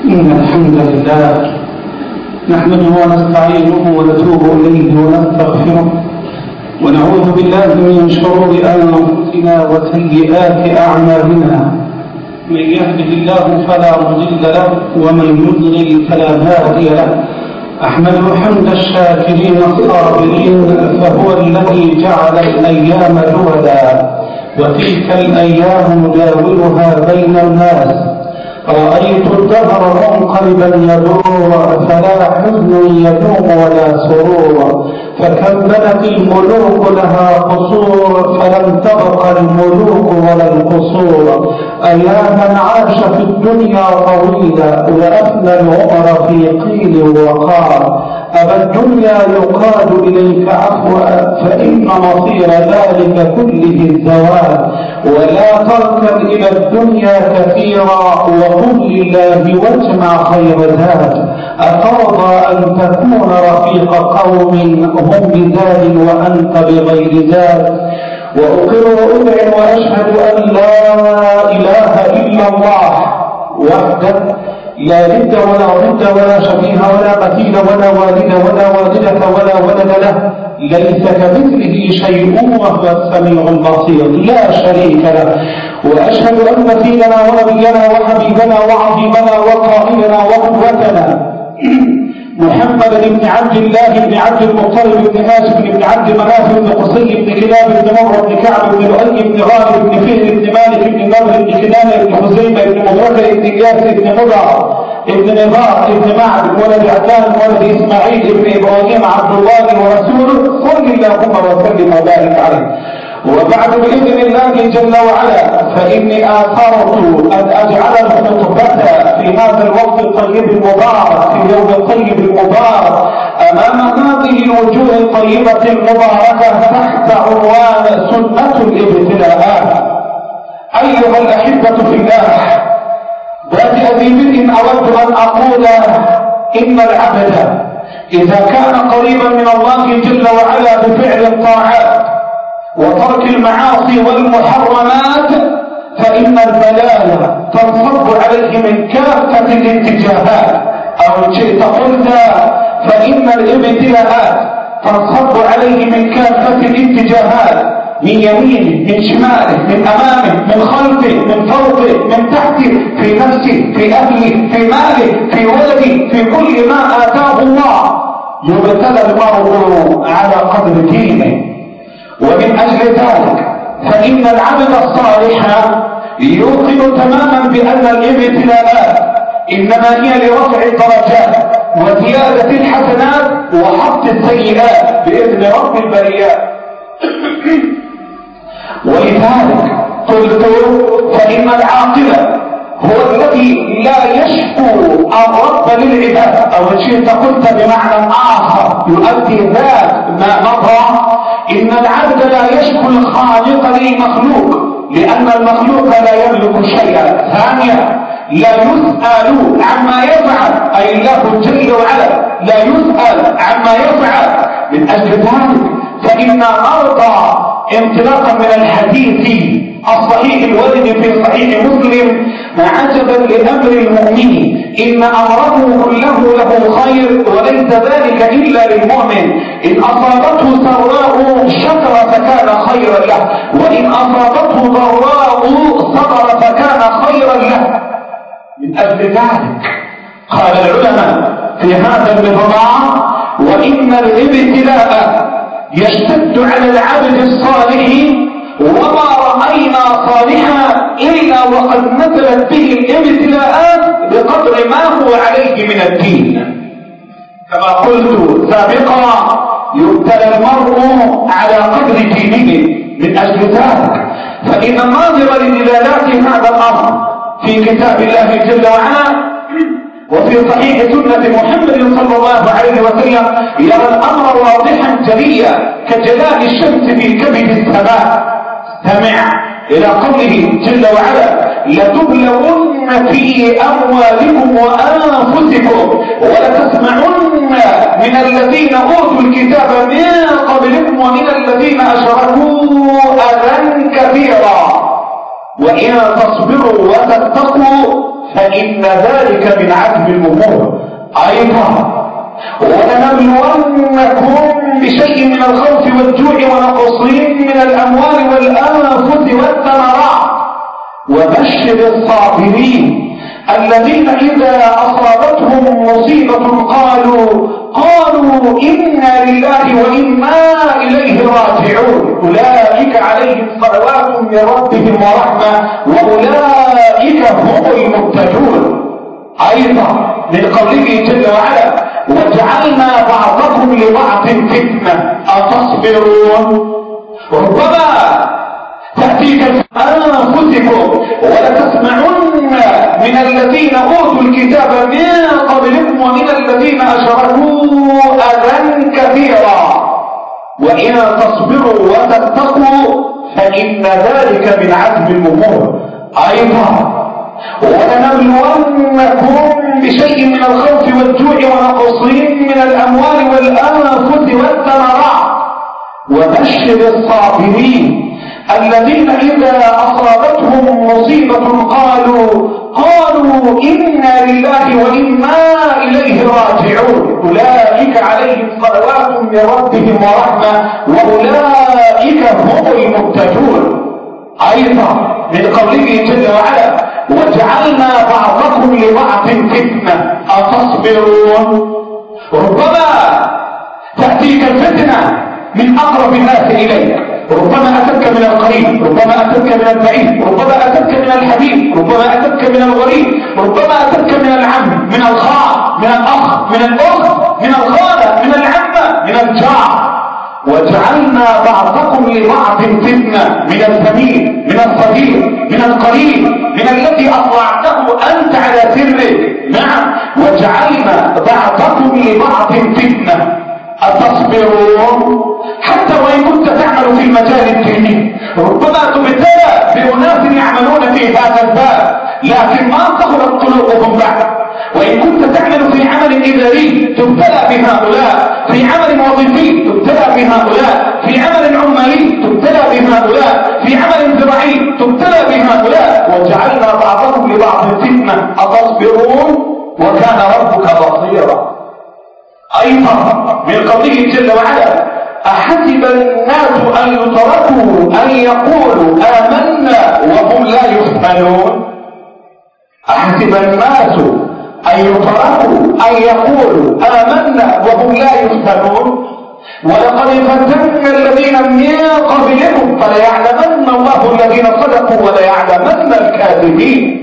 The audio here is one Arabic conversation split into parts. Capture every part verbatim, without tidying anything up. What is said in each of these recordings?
إن الحمد لله نحمده ونستعينه ونتوب إليه ونستغفره ونعوذ بالله من شرور أنفسنا وسيئات أعمالنا. من يهده الله فلا مضل له ومن يضلل فلا هادي له. أحمده حمد الشاكرين الصابرين، فهو الذي جعل الأيام جودا وتلك الأيام نداولها بين الناس. رأيت الدهر منقلبا يدور، فلا حزن يدوم ولا سرور. فكم بنت الملوك لها قصور، فلم تبق الملوك ولا القصور. أيا من عاش في الدنيا طويلا وأفنى العمر في قيل وقال، أبا الدنيا يقاد إليك عفوا، فإن مصير ذلك كله الزوال. ولا تركن إلى الدنيا كثيرا، وقل لله واجمع خير ذات. أترضى أن تكون رفيق قوم هم بذات وأنت بغير ذات؟ وأقر وأذعن وأشهد أن لا إله إلا الله وحده لا ند ولا ضد ولا شبيه ولا مثيل ولا والد ولا والدة ولا ولد له، ليس كمثله شيء وهو السميع البصير لا شريك له. وأشهد أن سيدنا ونبينا وحبيبنا وعظيمنا وقائدنا وقدوتنا محمد بن عبد الله بن عبد المطلب بن هاشم بن عبد مناف بن قصي بن كلاب بن مرة بن كعب بن لؤي بن غالب بن فهر بن مالك بن نضر بن كنانة بن خزيمة بن مدركة بن إياس بن مضر بن نضار بن معد ولد عدنان ولد إسماعيل بن إبراهيم عبد الله ورسوله، صل اللهم وسلم وبارك عليه. وبعد بإذن الله جل وعلا فإني آثرت أن أجعل الخطبة في هذا الوقت الطيب المبارك في اليوم الطيب المبارك أمام هذه الوجوه الطيبة المباركة تحت عنوان سنة الابتلاءات. أيها الأحبة في الله، ذات ذي بدء أود أن أقول إن العبد إذا كان قريبا من الله جل وعلا بفعل الطاعات وترك المعاصي والمحرمات، فإن البلايا تنصب عليه من كافة الاتجاهات، أو إن شئت قلت فإن الابتلاءات تنصب عليه من كافة الاتجاهات، من يمينه من شماله من أمامه من خلفه من فوقه من تحته، في نفسه في أهله في ماله في ولده في كل ما آتاه الله. يبتلى المرء على قدر دينه. ومن أجل ذلك فإن العبد الصالح يوقن تماما بأن الابتلاءات إنما هي لرفع الدرجات وزيادة الحسنات وحط السيئات بإذن رب البريات. ولذلك قلت فإن العاقل هو الذي لا يشكو الرب للعباد، أو إن شئت قلت بمعنى آخر يؤدي ذات ما مضى، إن العبد لا يشكو الخالق للمخلوق لأن المخلوق لا يملك شيئا. ثانيا لا يسأل عما يفعل، أي الله جل وعلا لا يسأل عما يفعل. من أجل ذلك فإن نرضى انطلاقا من الحديث الصحيح الوارد في صحيح مسلم عجبا لأمر المؤمن إن أمره كله له خير وليس ذلك إلا للمؤمن. إن أصابته سراء شكر فكان خيرا له، وإن أصابته ضراء صبر فكان خيرا له. من أجل ذلك قال العلماء في هذا الموضوع وإن الابتلاء يشتد على العبد الصالح، وما رأينا صالحا إلا وقد نزلت به الابتلاءات بقدر ما هو عليه من الدين. كما قلت سابقا يبتلى المرء على قدر دينه. من أجل ذلك فإن الناظر لدلالات هذا الأمر في كتاب الله جل وعلا وفي صحيح سنة محمد صلى الله عليه وسلم يرى الأمر واضحا جليا كجلال الشمس في كبد السماء. استمع إلى قوله جل وعلا لتبلون في أموالكم وأنفسكم ولتسمعن من الذين أوتوا الكتاب من قبلكم ومن الذين أشركوا أذى كثيرا وإن تصبروا وتتقوا فإن ذلك من عزم الأمور. أيضا ولنبلونكم بشيء من الخوف والجوع ونقص من الأموال والأنفس والثمرات وبشر الصابرين الذين إذا أصابتهم مصيبة قالوا قالوا إنا لله وإنا إليه راجعون أولئك عليهم صلوات من ربهم ورحمة وأولئك هم المهتدون. أيضا من قوله جل وعلا وجعلنا بعضكم لبعض فتنة أتصبرون. ربما تأتيك أنفسكم ولتسمعن من الذين أوتوا الكتاب من قبلكم ومن الذين أشركوا أذى كثيرا وإن تصبروا وتتقوا فإن ذلك من عزم الأمور. أيضا ولنبلونكم بشيء من الخوف والجوع ونقص من الأموال والأنفس والثمرات وبشر الصابرين الذين إذا أصابتهم مصيبة قالوا قالوا إنا لله وإنا إليه راجعون أولئك عليهم صلوات من ربهم ورحمة وأولئك هم المهتدون. أيضا من قوله جل وعلا وجعلنا بعضكم لبعض فتنة أتصبرون. ربما تأتيك الفتنة من أقرب الناس إليك، ربما أتتك من القريب، ربما أتتك من البعيد، ربما أتتك من الحبيب، ربما أتتك من الغريب، ربما أتتك من العم، من الخال، من الأخ، من الأخت، من الخالة، من العمة، من الجار. وجعلنا بعضكم لبعض فتنة من الزميل، من الصغير، من القريب، من الذي أطلعته أنت على سره. نعم وجعلنا بعضكم لبعض فتنة أتصبرون. حتى وإن كنت تعمل في المجال الديني ربما تبتلى بأناس يعملون في هذا الباب لكن ما صغرت قلوبهم بعد. وإن كنت تعمل في عمل إداري تبتلى بهؤلاء، في عمل وظيفي تبتلى بهؤلاء، في عمل عمالي تبتلى بهؤلاء، في عمل زراعي تبتلى بهؤلاء. وجعلنا بعضكم لبعض فتنة أتصبرون وكان ربك بصيرا. أيضا من قوله جل وعلا أحسب الناس أن يتركوا أن يقولوا آمنا وهم لا يفتنون. أحسب الناس أن يتركوا أن يقولوا آمنا وهم لا يفتنون ولقد فتنا الذين من قبلكم فليعلمن الله الذين صدقوا وليعلمن الكاذبين.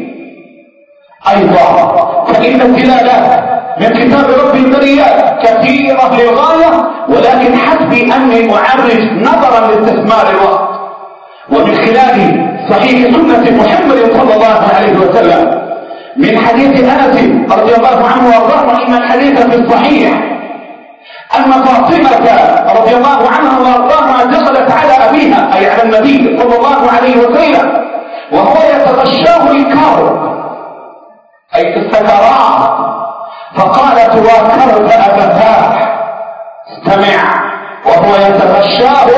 أيضا فإن الدلالات من كتاب رب البريات كثيرة للغاية ولكن حسبي أني أعرج نظرا لاستثمار الوقت. ومن خلال صحيح سنة محمد صلى الله عليه وسلم من حديث أنس رضي الله عنه وارضاه وإن الحديث في الصحيح أن فاطمة رضي الله عنها وارضاها دخلت على أبيها أي على النبي صلى الله عليه وسلم وهو يتغشاه الكرب أي في السكرات فقالت وكرب أبتاه. استمع وهو يتغشاه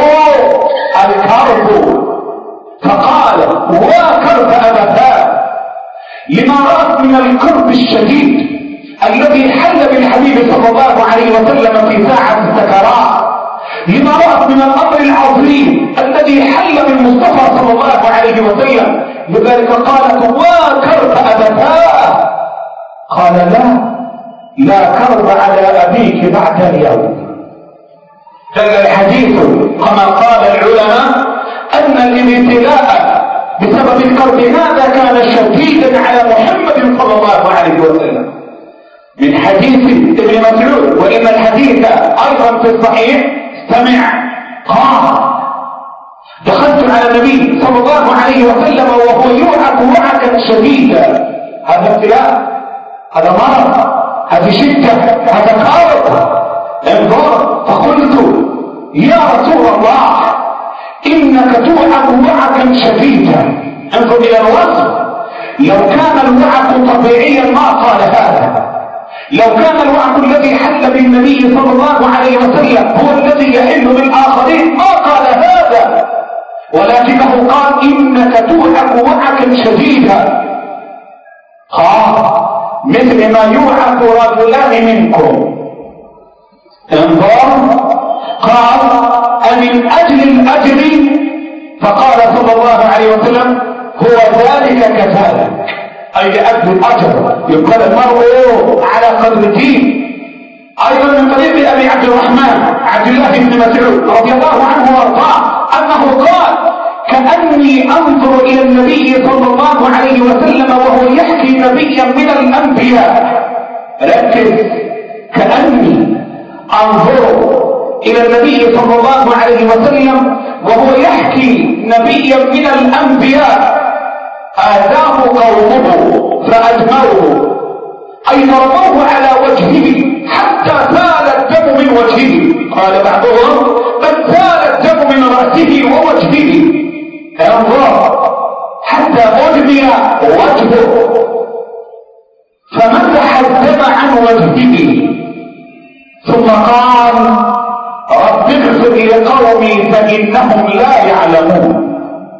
الكرب فقال وكرب أبتاه لما رأت من الكرب الشديد الذي حل بالحبيب صلى الله عليه وسلم في ساعة السكرات، لما رأت من الأمر العظيم الذي حل بالمصطفى صلى الله عليه وسلم. لذلك قالت وكرب أبتاه. قال لا لا كرب على أبيك بعد اليوم. دل الحديث كما قال العلماء أن الابتلاء بسبب الكرب هذا كان شديدا على محمد صلى الله عليه وسلم. من حديث ابن مسعود وإن الحديث أيضا في الصحيح استمع قال دخلت على النبي صلى الله عليه وسلم وهو يوعك وعكا شديدا. هذا ابتلاء، هذا مرض، هذه شدة، هذا كارب انظر. فقلت يا رسول الله إنك توعك وعكا شديدا. انظر إلى الوصف. لو كان الوعك طبيعيا ما قال هذا، لو كان الوعك الذي حل بالنبي صلى الله عليه وسلم هو الذي يحل بالآخرين ما قال هذا، ولكنه قال إنك توعك وعكا شديدا. قال مثل ما يوعظ رجلان منكم. انظر، قال أمن أجل الأجر؟ فقال صلى الله عليه وسلم هو ذلك كذلك، أي لأجل الأجر يقبل المرء على قدر الدين. أيضا من طريق أبي عبد الرحمن عبد الله بن مسعود رضي الله عنه وارضاه أنه قال كأني أنظر إلى النبي صلى الله عليه وسلم وهو يحكي نبيا من الأنبياء. ركز، كأني أنظر إلى النبي صلى الله عليه وسلم وهو يحكي نبيا من الأنبياء آذاه قومه فأدموه، أي ضربوه على وجهه حتى سال الدم من وجهه. قال بعضهم بل سال الدم من رأسه ووجهه. انظر، حتى أدمي وجهه فمسح الدم عن وجهه، ثم قال رب اغفر لقومي فإنهم لا يعلمون.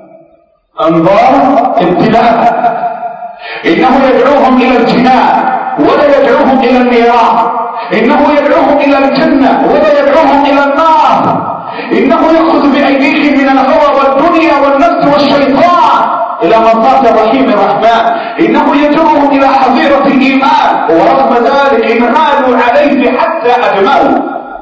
انظر، ابتلاء، إنه يدعوهم إلى الجنان ولا يدعوهم إلى النيران، إنه يدعوهم إلى الجنة ولا يدعوهم إلى النار، إنه يأخذ بأيديهم من الهوى والدنيا والنفس والشيطان إلى مرضاة الرحيم الرحمن، إنه يجرهم إلى حظيرة الإيمان، ورغم ذلك انهالوا عليه حتى أجمعوا.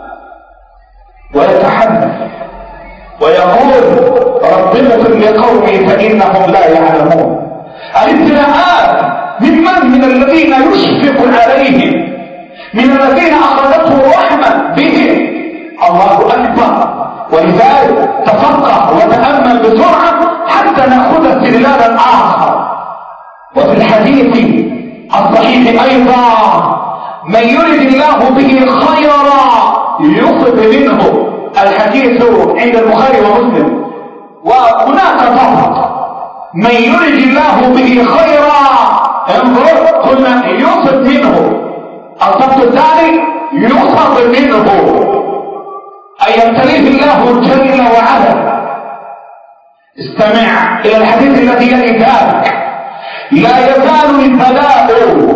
ويتحدث ويقول رب اغفر لقومي فإنهم لا يعلمون. الابتلاءات ممن؟ من الذين يشفق عليهم، من الذين أخذته رحمة بهم. الله أكبر. ولذلك تفقه وتأمل بسرعة حتى نأخذ استدلالا آخر. وفي الحديث الصحيح أيضا من يرد الله به خيرا يصب منه. الحديث عند البخاري ومسلم. وهناك ضبط، من يرد الله به خيرا انظر قلنا يصب منه، الضبط الثاني يصب منه، أن يبتليه الله جل وعلا. استمع إلى الحديث الذي يلي ذلك: لا يزال البلاء،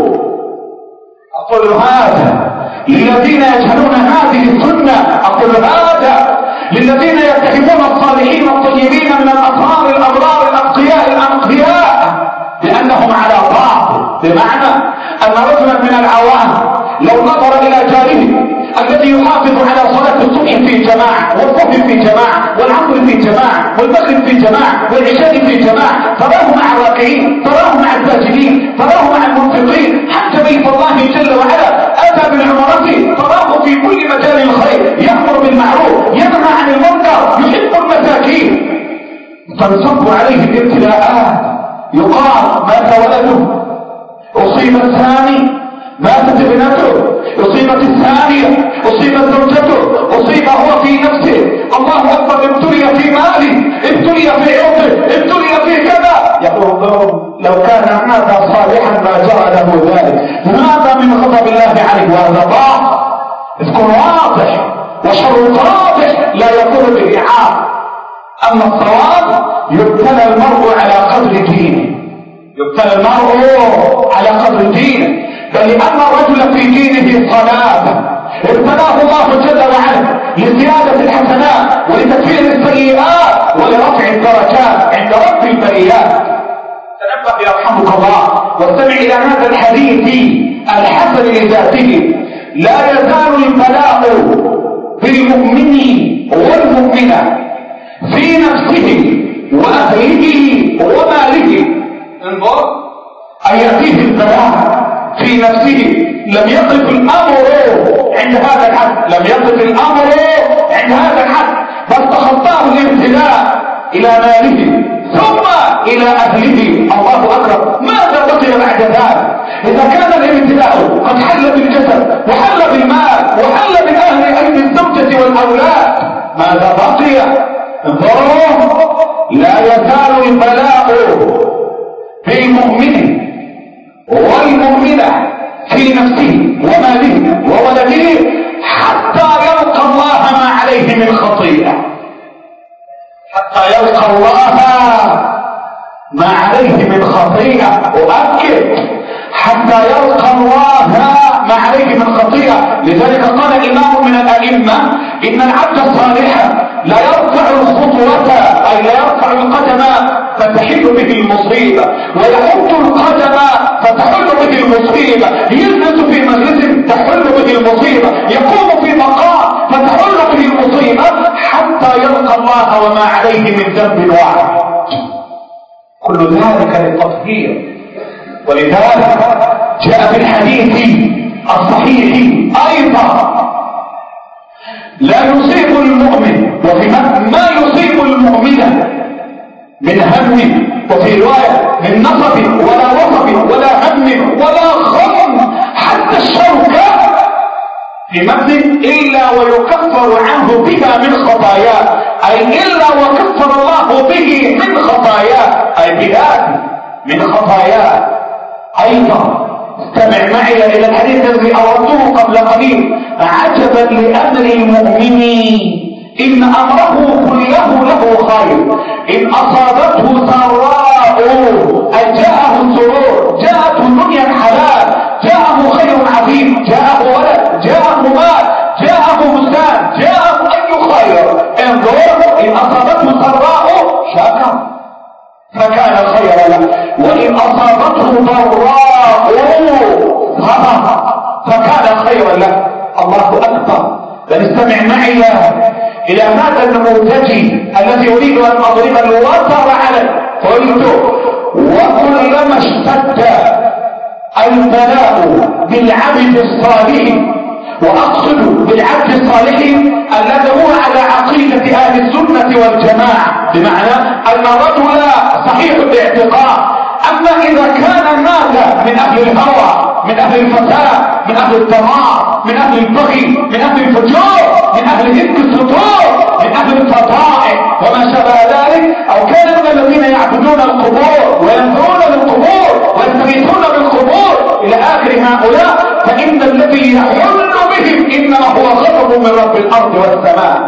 أقول هذا للذين يجهلون هذه السنة، أقول هذا للذين يتهمون الصالحين الطيبين من الأطهار الأبرار الأتقياء الأنقياء بأنهم على باطل، بمعنى أن رجلا من العوام لو نظر إلى جاره الذي يحافظ على صلاة الصبح في جماعة والظهر في جماعة والعصر في جماعة والمغرب في جماعة والعشاء في جماعة، تراه مع الراكعين، تراه مع الساجدين، تراه مع المنفقين، حتى بيت الله جل وعلا أتى بالعمرة، تراه في كل مجال الخير، يأمر بالمعروف، ينهى عن المنكر، يحب المساكين، تنصب عليه الابتلاءات. يقال مات ولده، أصيب الثاني، ماتت ابنته، أصيبت الثانية، أصيبت زوجته، أصيب هو في نفسه، الله أكبر، ابتلي في ماله، ابتلي في عرضه، ابتلي في كذا. يقول لو كان هذا صالحا ما جرى له ذلك، هذا من غضب الله عليه وهذا ضعف. اذكر واضح وشر واضح لا يكون بالإعاقة. أما الصواب يبتلى المرء على قدر دينه، يبتلى المرء على قدر دينه، بل لأن الرجل في دينه صلاة ابتلاه الله جل وعلا لزيادة الحسنات ولتكفير السيئات ولرفع الدرجات عند رب البريات. تنبه يرحمك الله واستمع إلى هذا الحديث الحسن لذاته: لا يزال البلاء بالمؤمن والمؤمنة في نفسه وأهله وماله. انظر، أن يأتيه البلاء في نفسه، لم يقف الأمر عند هذا الحد، لم يقف الأمر عند هذا الحد، بل تخطاه الابتلاء إلى ماله ثم إلى أهله. الله أكبر، ماذا بقي بعد ذلك؟ إذا كان الابتلاء قد حل بالجسد وحل بالمال وحل بالأهل أي بالزوجة والأولاد، ماذا بقي؟ انظروا، لا يزال البلاء بالمؤمن والمؤمنة في نفسه وماله وولده حتى يلقى الله ما عليه من خطيئة، حتى يلقى الله ما عليه من خطيئة. وأكد حتى يلقى الله ما عليه من خطيئة. لذلك قال إمام من الأئمة إن العبد الصالح لا يرفع الخطوة أي لا يرفع القدم فتحل به المصيبة، ويحط القدم فتحل به المصيبة، يجلس في مجلس تحل به المصيبة، يقوم في مقام فتحل به المصيبة، حتى يلقى الله وما عليه من ذنب واحد. كل ذلك للتطهير. ولذلك جاء في الحديث الصحيح أيضا لا يصيب المؤمن وفي ما يصيب المؤمن من هم، وفي رواية من نصب ولا وصب ولا هم ولا غم حتى الشوكة في متن إلا ويكفر عنه بها من خطاياه، أي إلا وكفر الله به من خطاياه، أي بذاته من خطاياه. أيضا استمع معي إلى الحديث الذي أوردته قبل قليل: عجبا لأمر المؤمن إن أمره كله له خير، إن أصابته سراء أي جاءه السرور، جاءته دنيا حلال، جاءه خير عظيم، جاءه ولد، جاءه مال، جاءه بستان، جاءه أي خير، انظر إن أصابته سراء شكر فكان خيرا له، وإن أصابته ضراء صبر فكان خيرا له. الله أكبر. فاستمع معي إلى هذا النموذج الذي أريد أن أضرب الوتر عليه. قلت: وكلما اشتد البلاء بالعبد الصالح، وأقصد بالعبد الصالح الذي هو على عقيدة أهل السنة والجماعة، بمعنى أن الرجل صحيح الاعتقاد، أما إذا كان مات من أهل الهوى، من أهل الفساد، من أهل الدمار، من أهل البغي، من أهل الفجور، من أهل هتك السطور، من أهل الفضائح وما شابه ذلك، أو كان من الذين يعبدون القبور وينظرون للقبور ويستغيثون بالقبور إلى آخر هؤلاء، فإن الذي يحل بهم إنما هو غضب من رب الأرض والسماء.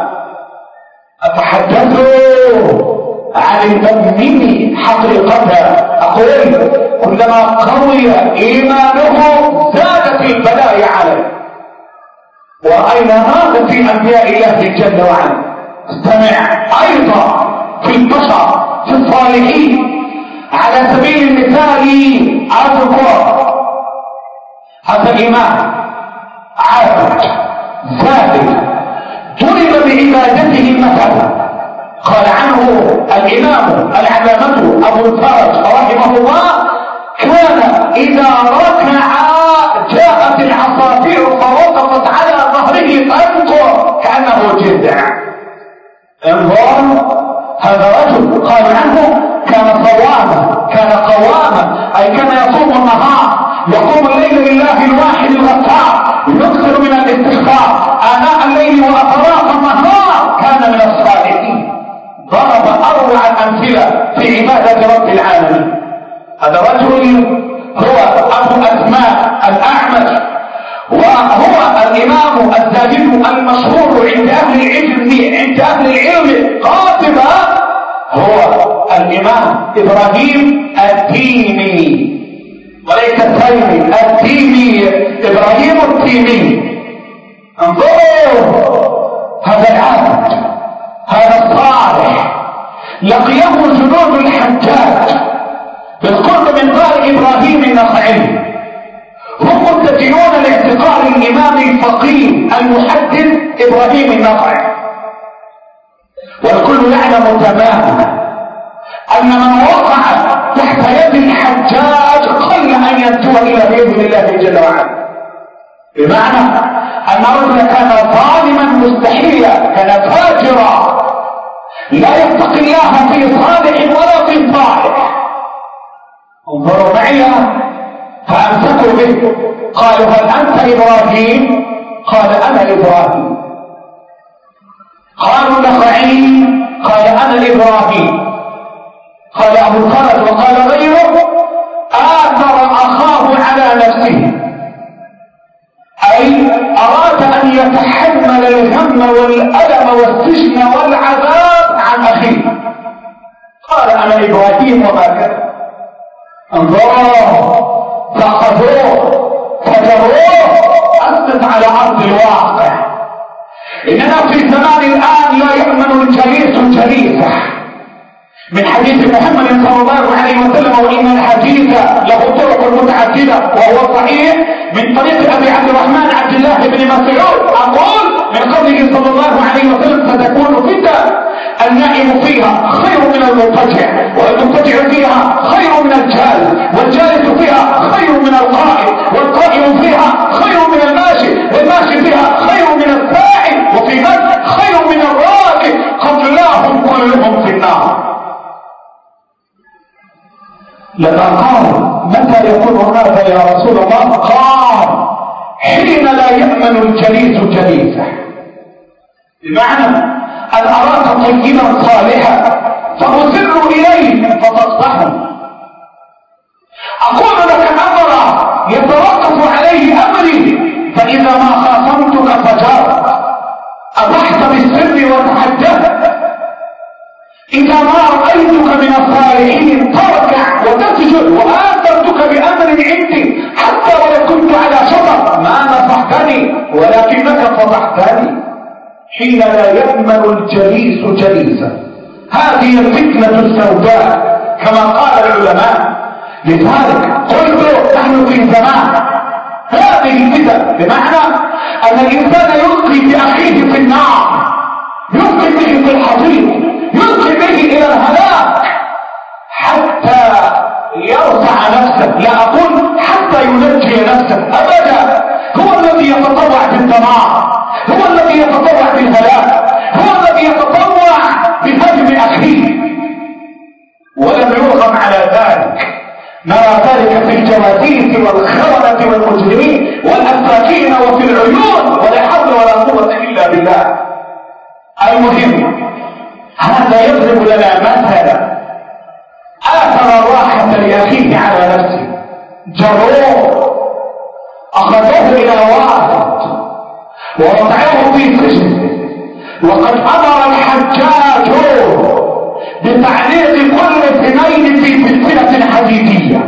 أتحدثوا عن المؤمن حقيقة. أقول: كلما قوي إيمانه زادت البلاء عليه. ورأينا هذا في أنبياء الله جل وعلا. استمع أيضا في البشر، في الصالحين، على سبيل المثال أذكر هذا الإمام عابد زاهد ضرب بعبادته مثلا. قال عنه الإمام العلامة أبو الفرج رحمه الله: كان إذا ركع جاءت العصافير فوقفت على ظهره تنقر كأنه جذع. انظر، هذا رجل قال عنه كان صواما، كان قواما، أي كان يصوم النهار، يقوم الليل لله الواحد الغفار، يكثر من الاستغفار آناء الليل وأطراف النهار، كان من الصالحين. ضرب أروع الأمثلة في عبادة رب العالمين. هذا رجل هو أبو أسماء الأعمش، وهو الإمام الزاهد المشهور عند أهل العلم عند أهل العلم قاطبة، هو الإمام إبراهيم التيمي، وليس التيمي، التيمي، إبراهيم التيمي. انظروا هذا العبد، هذا الصالح، لقيه جنود الحجاج بالقرب من دار إبراهيم النخعي، هم متجهون لاعتقال الإمام الفقيه المحدث إبراهيم النخعي. والكل يعلم تماما أن من وقع تحت يد الحجاج قل أن ينجو إلا بإذن الله جل وعلا، بمعنى أن رجل كان ظالما مستحيلا، كان فاجرا لا يتقي الله في صالح ولا في صالح. انظروا معي، فأمسكوا به، قالوا: هل أنت إبراهيم؟ قال: أنا إبراهيم. قالوا: نخعي؟ قال: أنا إبراهيم. قال أبو الفرج وقال غيره: آثر أخاه على نفسه، أي أراد أن يتحمل الهم والألم والسجن والعذاب عن أخيه. قال: أنا إبراهيم وما كذب. انظروا، فقدوه فجروه أثبت على أرض الواقع. إننا في زمان الآن لا يأمن الجليس جليسه. من حديث محمد صلى الله عليه وسلم: وإن الحديث له طرق متعددة وهو صحيح، من طريق أبي عبد الرحمن عبد الله بن مسعود أقول من قوله صلى الله عليه وسلم: ستكون فتنة النائم فيها خير من المضطجع، والمضطجع فيها خير من الجالس، والجالس فيها خير من القائم، والقائم فيها خير من الماشي، والماشي فيها خير من الساعي، وفي ذلك خير من الراكب، قتلاهم كلهم في النار. لما قال: متى يكون هذا يا رسول الله؟ قال: حين لا يأمن الجليس جليسه. بمعنى أن أراك طيبا صالحا فأسر إليه فتصبحه، أقول لك أمرا يتوقف عليه أمري، فإذا ما خاصمتك فجرت، أبحت بالسر وتحدثت، إذا ما رأيتك من الصالحين تركع وتسجد، وآثرتك بأمر عندي حتى ولو كنت على شطر ما نصحتني ولكنك فضحتني. حين لا يأمن الجليس جليسا، هذه الفتنة السوداء كما قال العلماء. لذلك قلت نحن في زمان هذه الفتن، بمعنى أن الإنسان يلقي بأخيه في النار، يلقي به في الحضيض، يلقي به إلى الهلاك حتى يرفع نفسه، لا أقول حتى ينجي نفسه أبدا. هو الذي يتطوع بالدمار، هو الذي يتطوع بالهلاك، هو الذي يتطوع بهدم أخيه، ولم يرغم على ذلك. نرى ذلك في الجواسيس والخونة والمجرمين والأساكين وفي العيون، ولا حول ولا قوة إلا بالله. المهم هذا يضرب لنا مثلا، آثر الراحة لأخيه على نفسه، جروه، أخذوه إلى واحد ووضعوه في سجن، وقد أمر الحجاج بتعليق كل اثنين في سلسلة حديدية،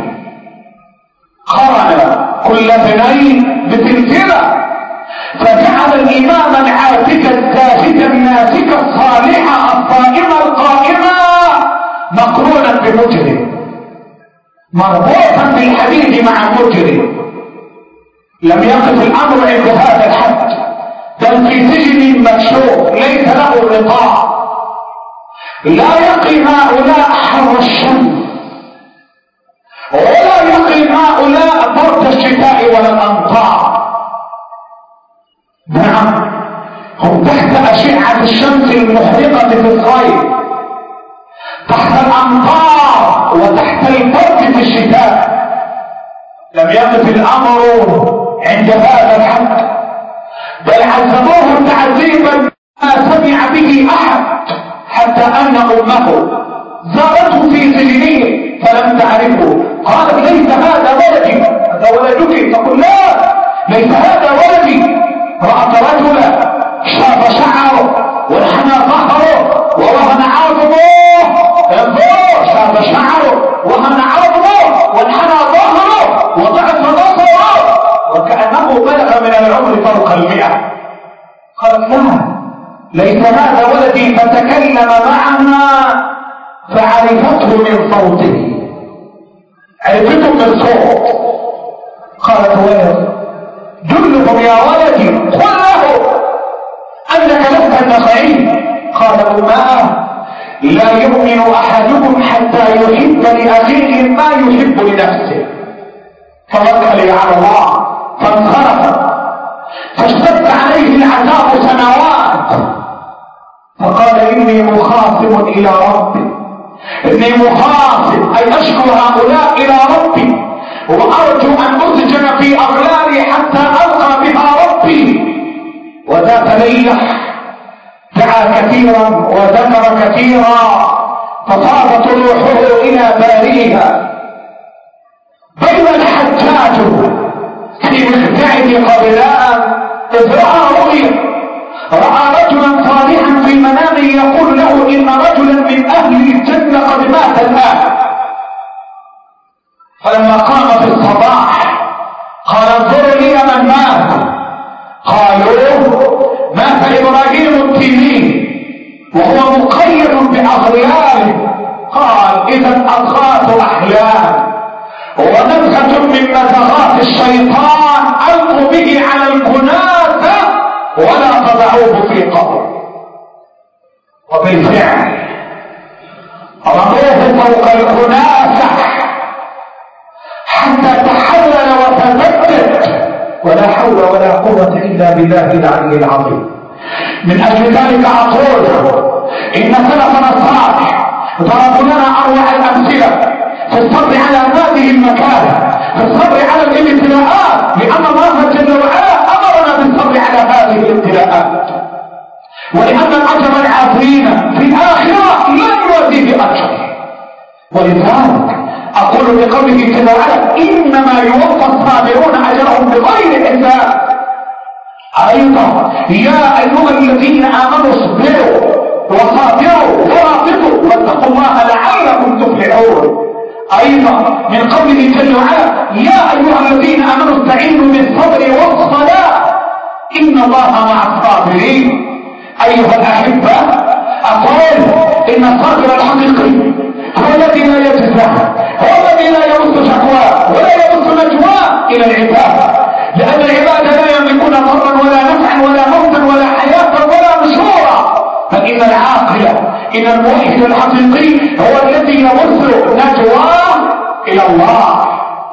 قرن كل اثنين بسلسلة، فجعل الإمام العابد الزاهد الناسك الصالح الصائم القائم مقرونا بمجرم، مربوطا بالحديد مع مجرم. لم يقف الأمر عند هذا الحد، بل في سجن مكشوف ليس له غطاء، لا يقي هؤلاء حر الشمس، ولا يقي هؤلاء برد الشتاء ولا الأمطار. نعم، هم تحت أشعة الشمس المحرقة في الصيف، تحت الأمطار وتحت البرد في الشتاء. لم يقف الأمر عند هذا الحد، بل عذبوه تعذيبا ما سمع به أحد، حتى أن أمه زارته في سجنه فلم تعرفه، قالت: ليس هذا ولدي، هذا ولدك. تقول: لا، ليس هذا ولدي. رأت رجلا شاب شعره وانحنى ظهره ووهن عظمه، انظر، شاب شعره وهن عظمه وانحنى ظهره وضعف بصره وكأنه بلغ من العمر فوق المئة. قالت: لا، ليس هذا ولدي. فتكلم معها فعرفته من صوته، عرفته من صوت. قالت: ولد، دلهم يا ولدي، قل له أنك لست النخعي. قال: أماه، لا يؤمن أحدكم حتى يحب لأخيه ما يحب لنفسه. توكل على الله، فانصرف، فاشتد عليه العذاب سنوات، فقال: إني مخاصم إلى ربي، إني مخاصم أي أشكو هؤلاء إلى ربي، وأرجو أن أسجن في أغلالي حتى ألقى بها ربي. وذات ليلة دعا كثيرا وذكر كثيرا، ففاضت روحه إلى بارئها. بين الحجاج في مخدعه قبلاء إذ رأى رؤيا، رأى رجلا صالحا في منامه يقول له: إن رجلا من أهل الجنة قد مات الآن. فلما قام في الصباح قال انظروا لي من مات. قالوا مات ابراهيم التيمي وهو مقيد باغياله. قال اذا اضغاث احلام ونزغه من نزغات الشيطان القوا به على الكناسه ولا تضعوه في قبر. وبالفعل رموه فوق الكناسه حتى تحلل وتبدد، ولا حول ولا قوه الا بالله العلي العظيم. من اجل ذلك اقول ان سلفنا الصالح ضربوا لنا اروع الامثله في الصبر على هذه المكانه، في الصبر على الابتلاءات، لان الله جل وعلا امرنا بالصبر على هذه الابتلاءات، ولان الاجر العظيم في الاخره لا يوازيه اجر. ولذلك اقول بقوله جل وعلا انما يوفى الصابرون اجرهم بغير حساب. ايضا يا ايها الذين امنوا اصبروا وصابروا ورابطوا واتقوا الله لعلكم تفلحون. ايضا من قوله جل وعلا يا ايها الذين امنوا استعينوا بالصبر والصلاه ان الله مع الصابرين. ايها الاحبه اقول ان الصابر الحقيقي هو الذي لا يجزع، هو الذي لا يمس شكواه ولا يمس نجواه الى العباد، لان العباد لا يملكون ضرا ولا نفعا ولا موتا ولا حياه ولا نشورا. فان العاقل ان الموحد الحقيقي هو الذي يمس نجواه الى الله.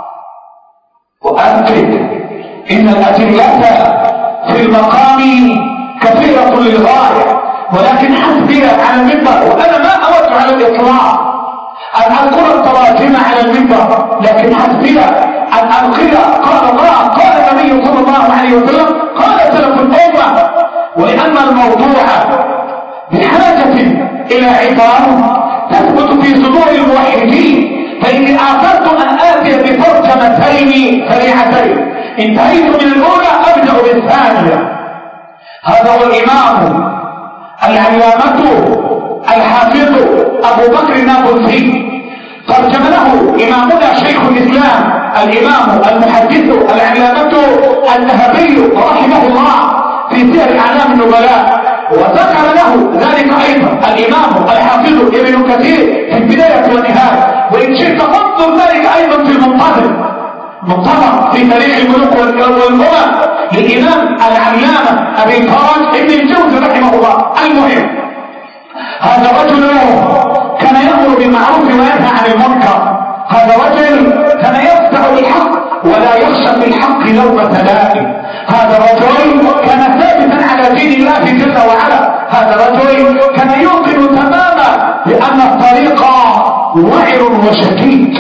واكد ان الادله في المقام كثيره للغايه، ولكن حسبي على المنبر وانا ما اود على الاطلاق ان اذكر التراجم على المنبر، لكن حسبي ان انقل قال الله قال النبي صلى الله عليه وسلم قال سلف الامه. ولان الموضوع بحاجه الى عباره تثبت في صدور الموحدين، فاني اثرت ان اتي بترجمتين سريعتين، انتهيت من الاولى ابدا بالثانيه. هذا هو الامام العلامه الحافظ ابو بكر النابلسي، ترجم له امامنا شيخ الاسلام الامام المحدث العلامه الذهبي رحمه الله في سير اعلام النبلاء، وذكر له ذلك ايضا الامام الحافظ ابن كثير في البدايه والنهايه، وان شئت انظر ذلك ايضا في المنتظر منتظر في تاريخ الملوك والامم للامام العلامه ابي الفرج ابن الجوزي رحمه الله. المهم هذا رجل كان يأمر بالمعروف وينهى عن المنكر، هذا رجل كان يفتح بالحق ولا يخشى في الحق لومة لائم، هذا رجل كان ثابتا على دين الله جل وعلا، هذا رجل كان يوقن تماما بأن الطريق وعر وشكيك.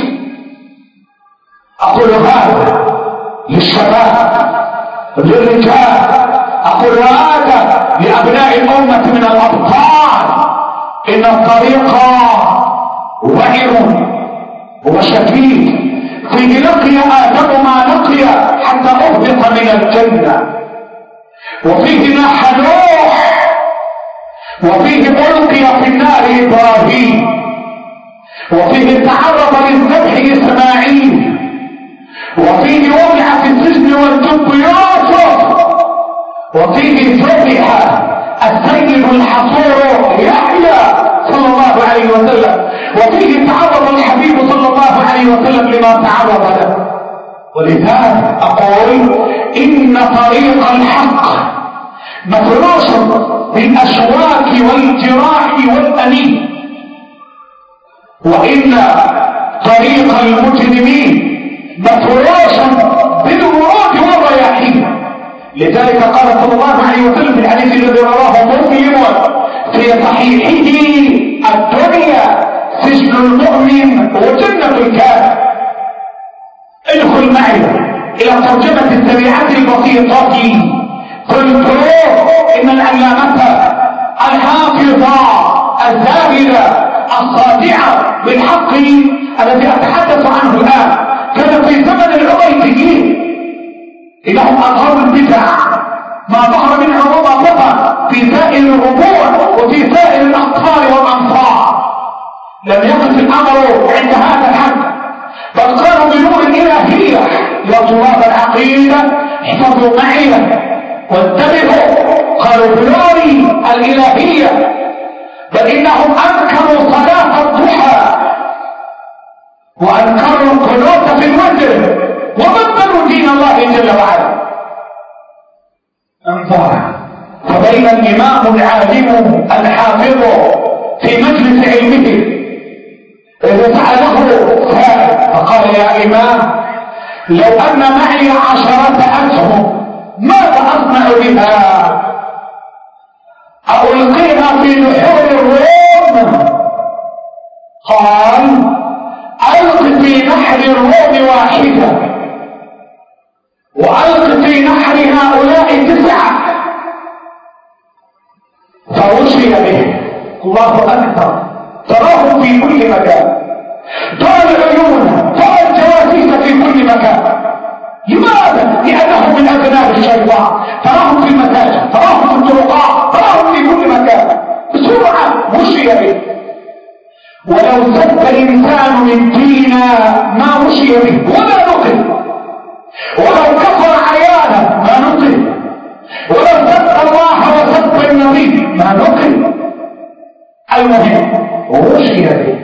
أقول هذا للشباب للرجال، أقول هذا لأبناء الأمة من الأبطال، إن الطريق وعر وشكيك، فيه لقي آدم ما لقي حتى أهبط من الجنة، وفيه ناح نوح، وفيه ألقي في النار إبراهيم، وفيه تعرض للذبح إسماعيل، وفيه وضع في السجن والجب يوسف، وفيه ذبح السيد الحصور يحيى صلى الله عليه وسلم، وفيه تعرض الحبيب صلى الله عليه وسلم لما تعرض له. ولذلك اقول ان طريق الحق مفروش بالاشواك والجراح والانين، وان طريق المجرمين مفروش بالورود والرياحين. لذلك قال صلى الله عليه وسلم في الحديث الذي رواه مسلم في صحيحه الدنيا سجن المؤمن وجنة الكافر. ادخل معي الى الترجمة السريعة البسيطة. قلت ان العلامة الحافظة الزاهدة الصادعة بالحق الذي اتحدث عنه الان كان في زمن العبيديين، إنهم أظهروا البدع ما ظهر من عروض فقط في سائر الربوع وفي سائر الأقطار والأمصار. لم يقف الأمر عند هذا الحد، بل قالوا بنور الإلهية طلاب العقيدة احفظوا معي وانتبهوا، قالوا بلوري الإلهية، بل إنهم أنكروا صلاة الضحى وأنكروا القنوت في الوتر وبدلوا دين الله جل وعلا. انظر، فبين الإمام العالم الحافظ في مجلس علمه إذا سأله سائل فقال يا إمام لو أن معي عشرة أسهم ماذا أصنع بها؟ ألقيها في نحور الروم؟ قال ألق في نحر الروم واحدة وألق في نحر هؤلاء تسعة. فوشي به. الله أكبر، تراهم في كل مكان، ترى العيون، ترى الجواسيس في كل مكان. لماذا؟ لأنهم من أذناب الشيطان، تراهم في المساجد، تراهم في الطرقات، تراهم في كل مكان. بسرعة وشي به. ولو سب الإنسان من دينا ما وشي به ولا نقل، ولو كفر عيانا ما نقل، ولو سب الله وسب النبي ما نقل. المهم وشي به.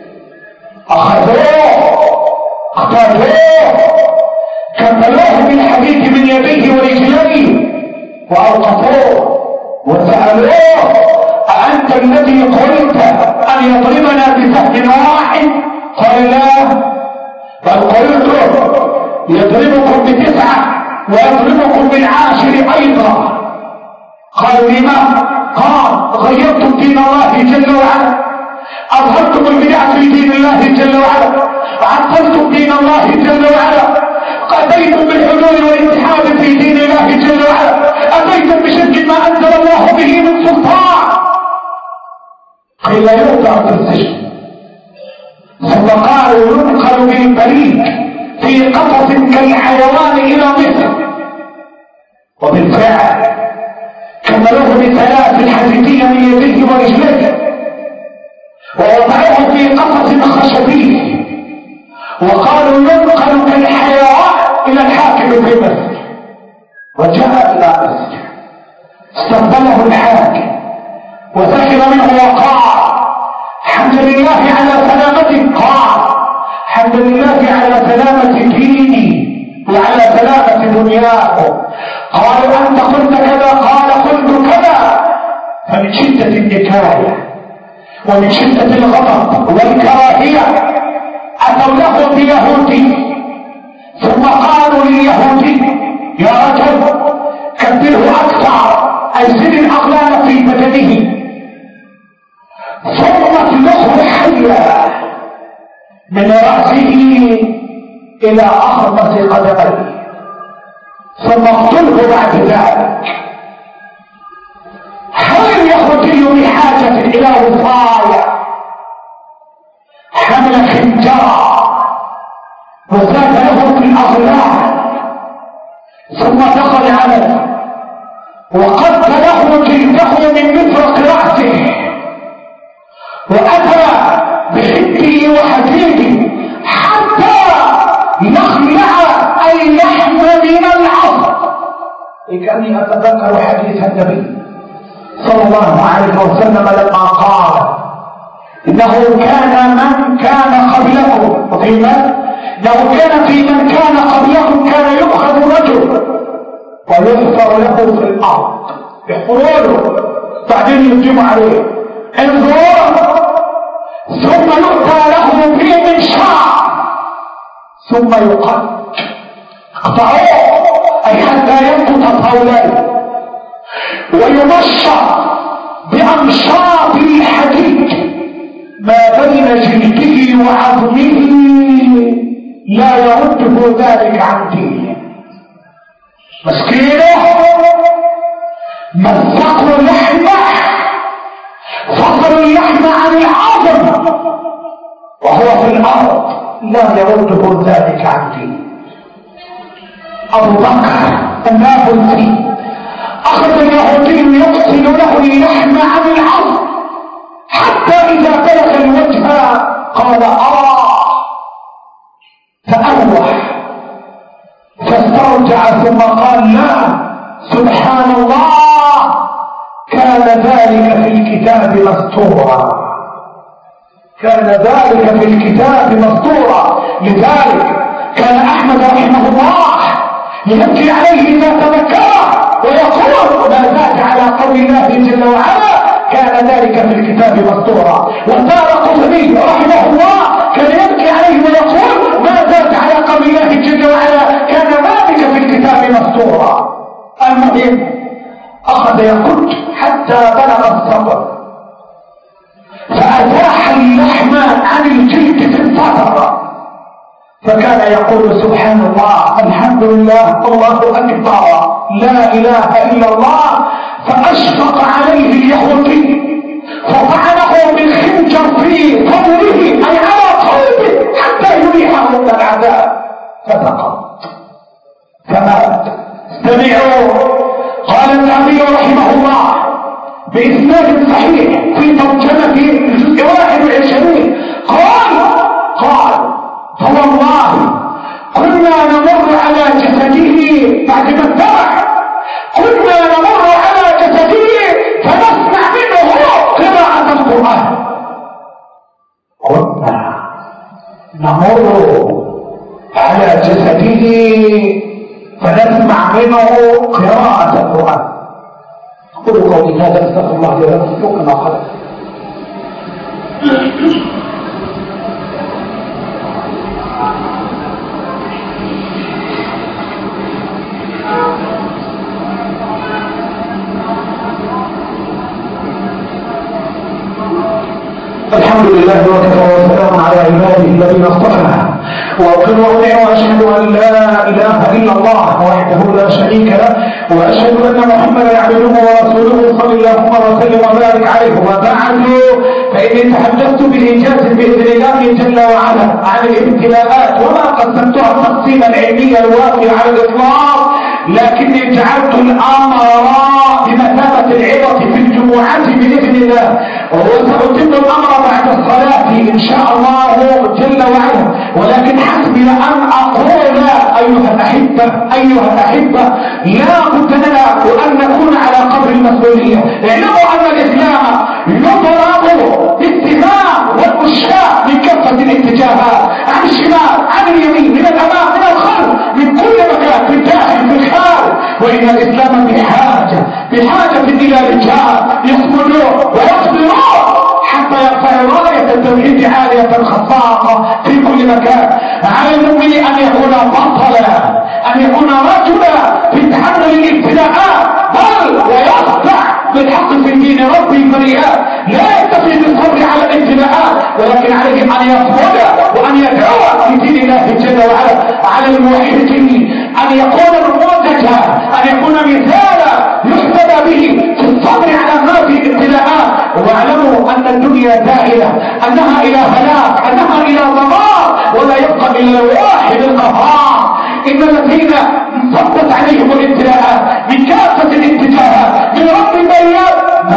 أخذوه اقتادوه كملوه بالحديث من يديه ورجليه وأوقفوه وسألوه أأنت الذي قلت أن يضربنا بسهم واحد؟ قال لا، بل قلت يضربكم بتسعة ويضربكم بالعاشر أيضا. قال لما؟ قال غيرتم دين الله جل وعلا، أظهرتم البدع في دين الله جل وعلا، عطلتم دين الله جل وعلا، أتيتم بالحلول والاتحاد في دين الله جل وعلا، أتيتم بشرك ما أنزل الله به من سلطان. قيل يوضع في السجن، ثم قالوا ينقل بالبريد في قفص كالحيوان إلى مصر. وبالفعل كملوه بثلاث حديدية من يديه ورجليه ووضعوه في قفص خشبي وقالوا ينقل كالحيوان إلى الحاكم في مصر. وجاء إلى مصر استقبله الحاكم وذكر منه وقال حمد لله على سلامتك. قال حمد لله على سلامة ديني وعلى سلامة دنياكم. قالوا أنت قلت كذا؟ قال قلت كذا. فمن شدة النكاية ومن شدة الغضب والكراهية أتوا له بيهودي، ثم قالوا لليهودي يا رجل كبره أكثر، أيزل الأغلال في بدنه، ثم اطلقه حيا من رأسه إلى أخمص قدميه، ثم اقتله بعد ذلك. هل اليهودي بحاجة إلى وصاية؟ حمل خنجرا وزاد له في الأغلال ثم دخل عليه وقد له جلده من مفرق رأسه وأتى بحده وحديده حتى يخلع اللحم من العظم. كأني أتذكر حديث النبي صلى الله عليه وسلم لما قال إنه كان من كان قبلكم، وقيل لو كان في من كان قبلكم كان يؤخذ رجل ويحفر له في الأرض، يحفروا له بعدين يقيم عليه انظر، ثم يؤتى له فيه من شعر ثم يقطع اقطعوه أي حتى ينقط طولين ويمشط بأمشاط الحديد ما بين جلده وعظمه لا يرده ذلك عن دينه. مسكينه مزقوا اللحمة، فصلوا اللحم عن العظم وهو في الأرض لا يرده ذلك عن دينه. أبو بكر النابلسي أخذ اليهودي يفصل له اللحم عن العظم حتى إذا بلغ الوجه قال آه، فأروح رجع ثم قال لا سبحان الله كان ذلك في الكتاب مسطورا، كان ذلك في الكتاب مسطورا. لذلك كان أحمد رحمه الله يبكي عليه إذا تذكره ويقول ما زاد على قول الله جل وعلا كان ذلك في الكتاب مسطورا. والدارقطني رحمه الله كان يبكي عليه ويقول ما زاد على قول الله جل وعلا كان ذلك في الكتاب مسطورا. المهم أخذ يقول حتى بلغ الصبر فأزاح اللحم عن الجلد في الصدر، فكان يقول سبحان الله الحمد لله الله أكبر لا إله إلا الله. فأشفق عليه اليهودي فطعنه بالخنجر في صدره أي على قلبه حتى يريحه من العذاب فسقط فمات. استمعوا، قال النبي رحمه الله بإسناد صحيح في ترجمة الجزء واحد وعشرين قال قال فوالله كنا نمر على جسده بعد ما اتبع كنا نمر على جسده فنسمع منه قراءة القرآن، كنا نمر على جسده فنسمع منه قراءة القرآن. قولوا قولي هذا استغفر الله لي ولكم يوقنا خلق. الحمد لله وكفى وسلام على عباده الذين اصطفى وأقر وأطيع وأشهد أن لا إله إلا الله وحده لا شريك له وأشهد أن محمدا عبده ورسوله صلى الله وسلم وبارك عليه. وبعد فإني تحدثت بإنجاز بإذن الله جل وعلا عن الابتلاءات وما قسمتها التقسيم العلمي الوافي على الإطلاق، لكني جعلت الأمر بمثابة العظة في الجمعة بإذن الله، وسأتم الأمر بعد الصلاة إن شاء الله جل وعلا. ولكن حسبي أن أقول أيها الأحبة أيها الأحبة لا بد لنا وأن نكون على قدر المسؤولية. اعلموا أن الإسلام يضرب بالاتهام والأشياء من كافة الاتجاهات، عن الشمال عن اليمين من الأمام من الخلف من كل مكان في الداخل في الخارج. وإن الإسلام بحاجة بحاجة إلى رجال يصمدون ويصبرون حتى يرفع راية التوحيد عالية خفاقة في كل مكان. على المؤمن أن يكون بطلا أن يكون رجلا في تحمل الابتلاءات بل ويخضع بالحق في دين ربي فريئات، لا يكتفي بالصبر على الابتلاءات ولكن عليه أن يصمد وأن يدعو في دين الله جل وعلا. على الموحدين أن يكون نموذجا أن يكون مثالا يحتذى به في الصبر على هذه الابتلاءات. واعلموا أن الدنيا زائلة، أنها إلى هلاك، أنها إلى ضرار، ولا يبقى إلا الواحد القهار. إن الذين انصبت عليهم الابتلاءات من كافة الاتجاهات من رب البريات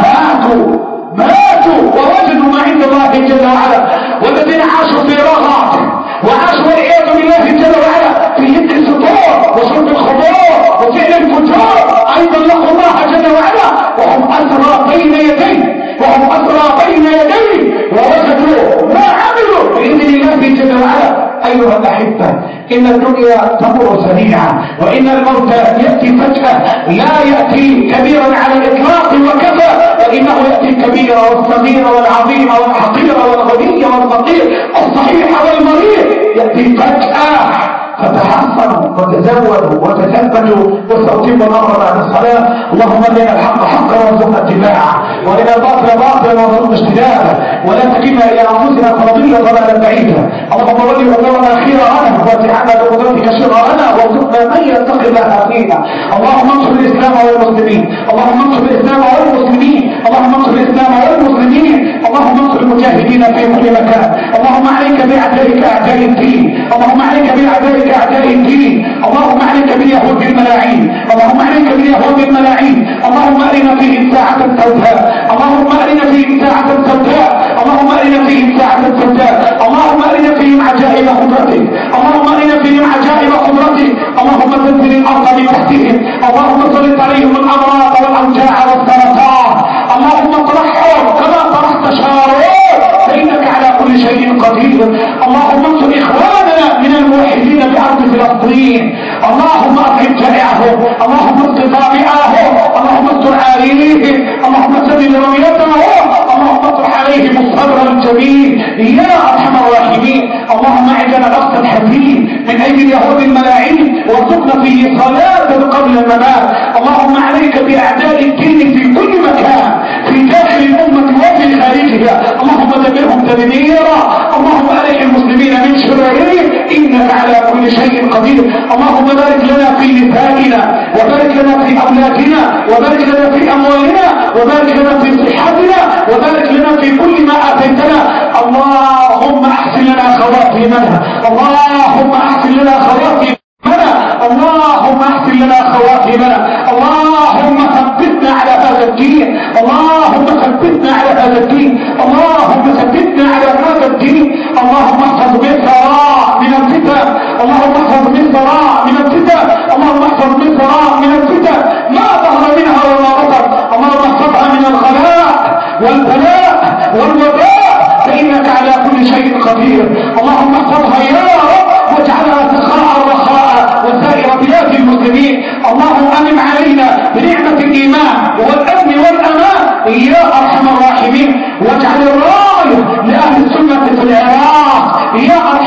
ماتوا ماتوا ووجدوا ما عند الله جل وعلا. والذين عاشوا في رغد وعاشوا والعياذ بالله جل وعلا في يد السطور وشرب الخمور وفعل الفجور أيضا لقوا الله جل وعلا وهم أسرى بين يديه وهم أسرى بين يديه ووجدوا ما عملوا بإذن الله جل وعلا. أيها الأحبة إن الدنيا تمر سريعا وإن الموت يأتي فجأة، لا يأتي كبيرا على الإطلاق وكفى، وإنه يأتي الكبير والصغير والعظيم والحقير والغني والفقير الصحيح والمريض يأتي فجأة. فتحصنوا وتزودوا وتثبتوا واستوطنوا الأمر بعد الصلاة. اللهم أرنا الحق حقا وارزقنا اتباعه وأرنا الباطل باطلا وارزقنا اجتنابه ولا تكلنا إلى أنفسنا فنضل ضلالا بعيدا. اللهم ول أمورنا خيرنا واجعلنا بقدرتك شرارنا وارزقنا من يتقي الله فينا. اللهم انصر الإسلام والمسلمين اللهم انصر الإسلام والمسلمين اللهم انصر الإسلام والمسلمين اللهم انصر المجاهدين في كل مكان. اللهم عليك بأعدائك أعداء الدين اللهم عليك بأعدائك أعداء الدين اللهم عليك باليهود الملاعين اللهم عليك باليهود الملاعين. اللهم أرنا فيهم ساعة سوداء اللهم أرنا فيهم ساعة سوداء اللهم أرنا فيهم ساعة سوداء اللهم أرنا فيهم عجائب قدرتك اللهم أرنا فيهم عجائب قدرتك. اللهم زلزل الأرض فلسطين، اللهم اطعم جائعهم، اللهم اسق ظامئهم، اللهم استر عاريهم، اللهم سدد رميتهم، اللهم اطرح عليهم الصبر الجميل يا ارحم الراحمين. اللهم اعجنا الاخذ الحزين من ايدي اليهود الملاعين وارزقنا فيه صلاه قبل الممات. اللهم عليك باعداء الدين في كل مكان في داخل الامه وفي خارجها، اللهم دمرهم تدميرا، اللهم عليك المسلمين من شرورهم انك على كل شيء قدير. اللهم بارك لنا في نسائنا وبارك لنا في اولادنا وبارك لنا في اموالنا وبارك لنا في صحتنا وبارك لنا في كل ما اتيتنا. اللهم احسن لنا خواتيمنا، اللهم احسن لنا خواتيمنا، اللهم احسن لنا خواتيمنا، اللهم ثبتنا على هذا الدين، اللهم ثبتنا على هذا الدين، اللهم ثبتنا على هذا الدين. اللهم احفظ مصر من الفتن، اللهم احفظ مصر من الفتن، اللهم احفظ مصر من الفتن ما ظهر منها وما بطن. اللهم احفظها من الغلاء والبلاء والوباء فانك على كل شيء قدير. اللهم احفظها يا رب واجعلها سخاء رخاء وسائر بلاد المسلمين. اللهم انعم علينا بنعمه الايمان والامن والامان يا ارحم الراحمين، واجعل الرايه لاهل السنه في العراق يا ارحم